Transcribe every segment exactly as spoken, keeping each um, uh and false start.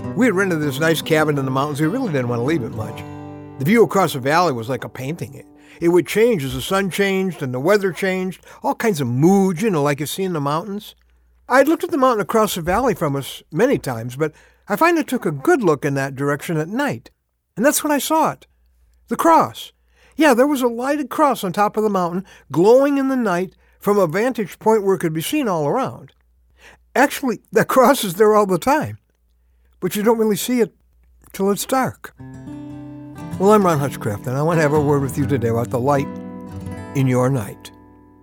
We had rented this nice cabin in the mountains. We really didn't want to leave it much. The view across the valley was like a painting. It, it would change as the sun changed and the weather changed, all kinds of moods, you know, like you see in the mountains. I'd looked at the mountain across the valley from us many times, but I finally took a good look in that direction at night. And that's when I saw it. The cross. Yeah, there was a lighted cross on top of the mountain, glowing in the night from a vantage point where it could be seen all around. Actually, that cross is there all the time, but you don't really see it till it's dark. Well, I'm Ron Hutchcraft, and I want to have a word with you today about the light in your night.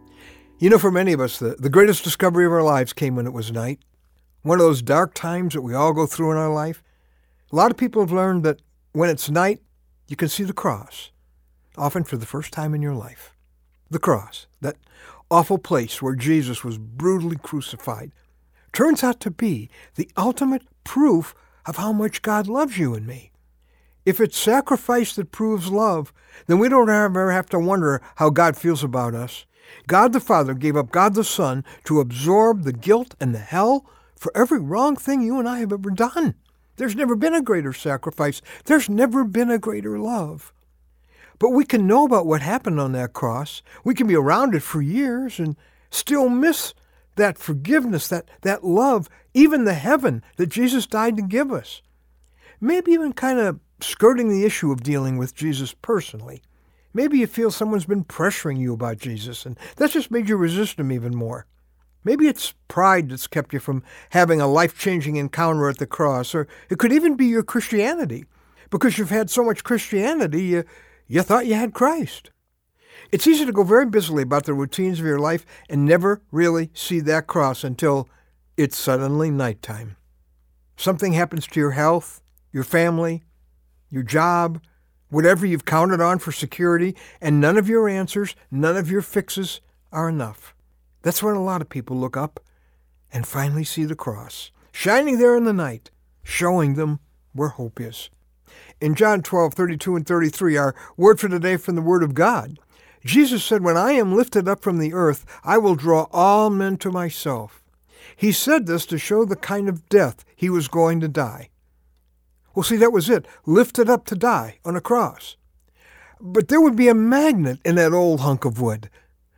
You know, for many of us, the, the greatest discovery of our lives came when it was night. One of those dark times that we all go through in our life. A lot of people have learned that when it's night, you can see the cross, often for the first time in your life. The cross, that awful place where Jesus was brutally crucified, turns out to be the ultimate proof of how much God loves you and me. If it's sacrifice that proves love, then we don't ever have to wonder how God feels about us. God the Father gave up God the Son to absorb the guilt and the hell for every wrong thing you and I have ever done. There's never been a greater sacrifice. There's never been a greater love. But we can know about what happened on that cross. We can be around it for years and still miss that forgiveness, that, that love, even the heaven that Jesus died to give us. Maybe even kind of skirting the issue of dealing with Jesus personally. Maybe you feel someone's been pressuring you about Jesus, and that's just made you resist him even more. Maybe it's pride that's kept you from having a life-changing encounter at the cross, or it could even be your Christianity. Because you've had so much Christianity, you, you thought you had Christ. It's easy to go very busily about the routines of your life and never really see that cross until it's suddenly nighttime. Something happens to your health, your family, your job, whatever you've counted on for security, and none of your answers, none of your fixes are enough. That's when a lot of people look up and finally see the cross, shining there in the night, showing them where hope is. In John twelve, thirty-two and thirty-three, our word for today from the Word of God, Jesus said, "When I am lifted up from the earth, I will draw all men to myself." He said this to show the kind of death he was going to die. Well, see, that was it, lifted up to die on a cross. But there would be a magnet in that old hunk of wood,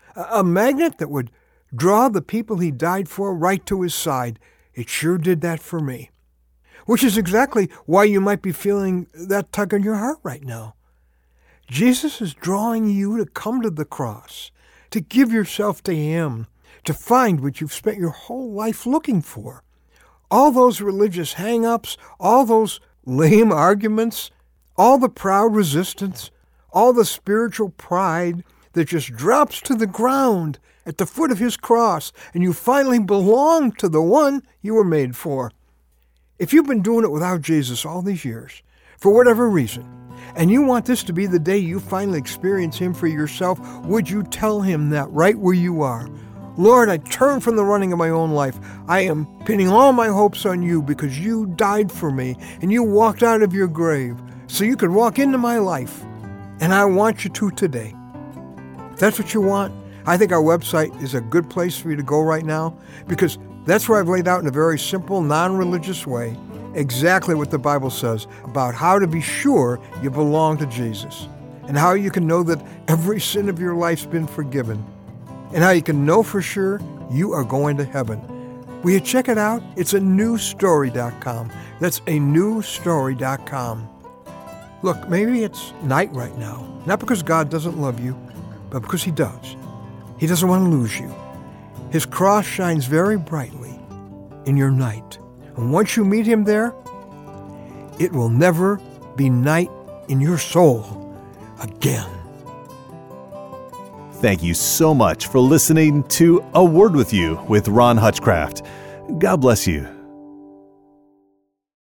a magnet that would draw the people he died for right to his side. It sure did that for me. Which is exactly why you might be feeling that tug in your heart right now. Jesus is drawing you to come to the cross, to give yourself to him, to find what you've spent your whole life looking for. All those religious hang-ups, all those lame arguments, all the proud resistance, all the spiritual pride that just drops to the ground at the foot of his cross, and you finally belong to the one you were made for. If you've been doing it without Jesus all these years, for whatever reason, and you want this to be the day you finally experience him for yourself, would you tell him that right where you are? Lord, I turn from the running of my own life. I am pinning all my hopes on you because you died for me and you walked out of your grave so you could walk into my life. And I want you to today. If that's what you want, I think our website is a good place for you to go right now because that's where I've laid out in a very simple, non-religious way exactly what the Bible says about how to be sure you belong to Jesus and how you can know that every sin of your life's been forgiven and how you can know for sure you are going to heaven. Will you check it out? It's a new story dot com. That's a new story dot com. Look, maybe it's night right now, not because God doesn't love you, but because he does. He doesn't want to lose you. His cross shines very brightly in your night. And once you meet him there, it will never be night in your soul again. Thank you so much for listening to A Word With You with Ron Hutchcraft. God bless you.